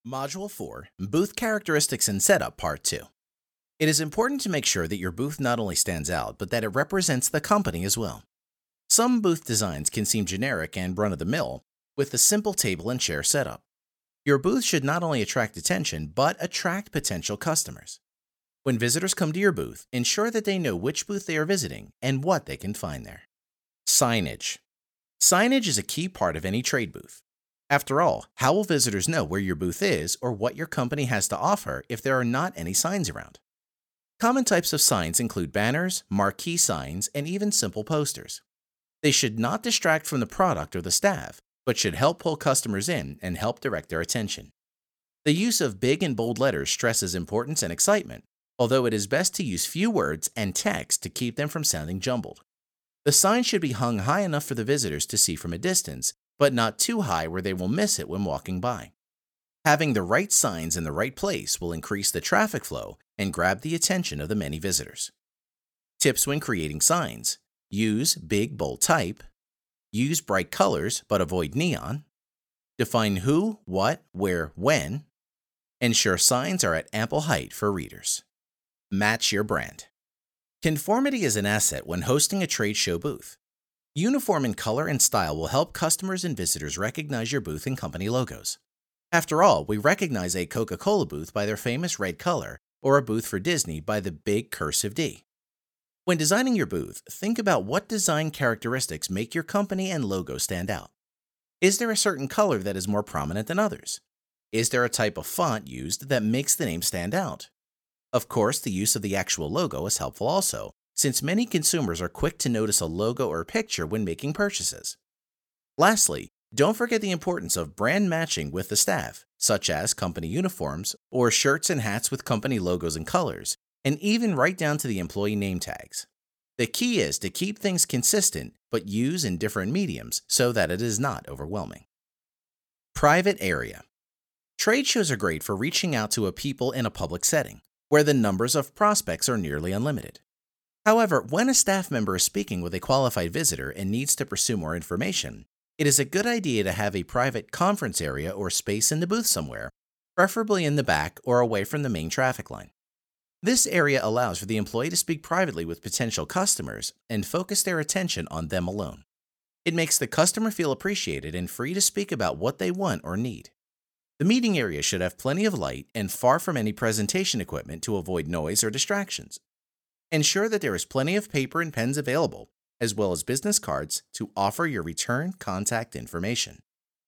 Module 4, Booth Characteristics and Setup Part 2. It is important to make sure that your booth not only stands out, but that it represents the company as well. Some booth designs can seem generic and run-of-the-mill, with a simple table and chair setup. Your booth should not only attract attention, but attract potential customers. When visitors come to your booth, ensure that they know which booth they are visiting and what they can find there. Signage. Signage is a key part of any trade booth. After all, how will visitors know where your booth is or what your company has to offer if there are not any signs around? Common types of signs include banners, marquee signs, and even simple posters. They should not distract from the product or the staff, but should help pull customers in and help direct their attention. The use of big and bold letters stresses importance and excitement, although it is best to use few words and text to keep them from sounding jumbled. The sign should be hung high enough for the visitors to see from a distance, but not too high where they will miss it when walking by. Having the right signs in the right place will increase the traffic flow and grab the attention of the many visitors. Tips when creating signs: use big, bold type, use bright colors but avoid neon, define who, what, where, when, ensure signs are at ample height for readers. Match your brand. Conformity is an asset when hosting a trade show booth. Uniform in color and style will help customers and visitors recognize your booth and company logos. After all, we recognize a Coca-Cola booth by their famous red color or a booth for Disney by the big cursive D. When designing your booth, think about what design characteristics make your company and logo stand out. Is there a certain color that is more prominent than others? Is there a type of font used that makes the name stand out? Of course, the use of the actual logo is helpful also, since many consumers are quick to notice a logo or picture when making purchases. Lastly, don't forget the importance of brand matching with the staff, such as company uniforms or shirts and hats with company logos and colors, and even right down to the employee name tags. The key is to keep things consistent, but use in different mediums so that it is not overwhelming. Private area. Trade shows are great for reaching out to people in a public setting, where the numbers of prospects are nearly unlimited. However, when a staff member is speaking with a qualified visitor and needs to pursue more information, it is a good idea to have a private conference area or space in the booth somewhere, preferably in the back or away from the main traffic line. This area allows for the employee to speak privately with potential customers and focus their attention on them alone. It makes the customer feel appreciated and free to speak about what they want or need. The meeting area should have plenty of light and far from any presentation equipment to avoid noise or distractions. Ensure that there is plenty of paper and pens available, as well as business cards to offer your return contact information.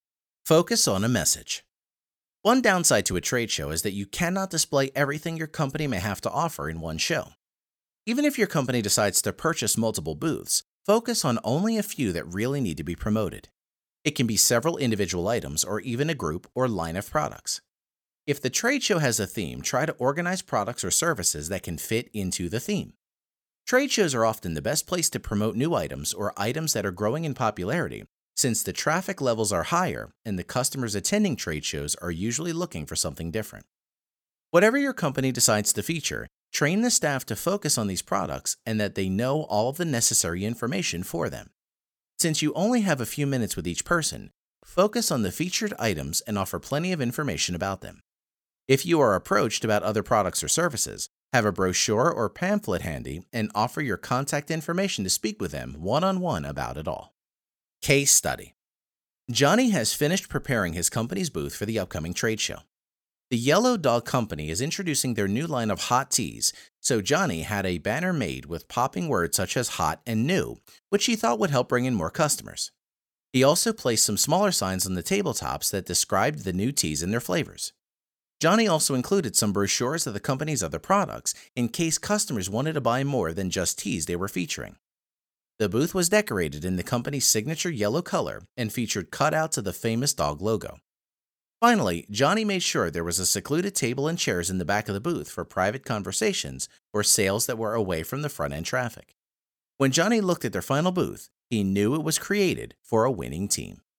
Focus on a message. One downside to a trade show is that you cannot display everything your company may have to offer in one show. Even if your company decides to purchase multiple booths, focus on only a few that really need to be promoted. It can be several individual items or even a group or line of products. If the trade show has a theme, try to organize products or services that can fit into the theme. Trade shows are often the best place to promote new items or items that are growing in popularity, since the traffic levels are higher and the customers attending trade shows are usually looking for something different. Whatever your company decides to feature, train the staff to focus on these products and that they know all of the necessary information for them. Since you only have a few minutes with each person, focus on the featured items and offer plenty of information about them. If you are approached about other products or services, have a brochure or pamphlet handy and offer your contact information to speak with them one-on-one about it all. Case study. Johnny has finished preparing his company's booth for the upcoming trade show. The Yellow Dog Company is introducing their new line of hot teas, so Johnny had a banner made with popping words such as hot and new, which he thought would help bring in more customers. He also placed some smaller signs on the tabletops that described the new teas and their flavors. Johnny also included some brochures of the company's other products in case customers wanted to buy more than just teas they were featuring. The booth was decorated in the company's signature yellow color and featured cutouts of the famous dog logo. Finally, Johnny made sure there was a secluded table and chairs in the back of the booth for private conversations or sales that were away from the front-end traffic. When Johnny looked at their final booth, he knew it was created for a winning team.